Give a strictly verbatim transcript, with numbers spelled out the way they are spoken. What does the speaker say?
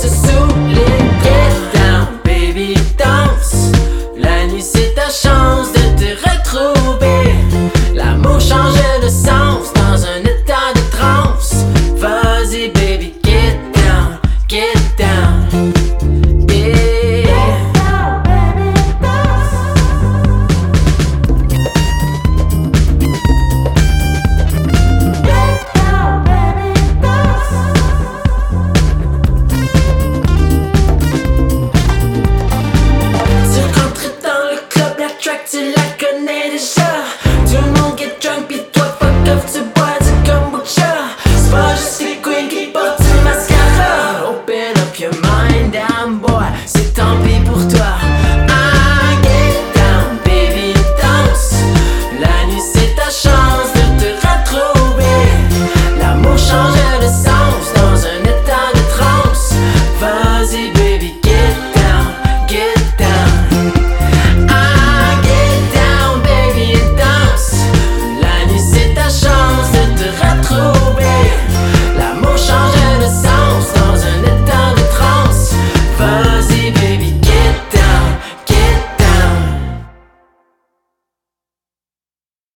se saouler. Get down, baby, danse. La nuit c'est ta chance de te retrouver. L'amour change de sens dans un état de transe. Vas-y baby, get down, get down. Tu la connais déjà. Tout le monde get drunk pis toi fuck off, tu bois du kombucha. C'est pas juste les queens qui portent du mascara. Open up your mind, damn boy, c'est tant pis pour toi.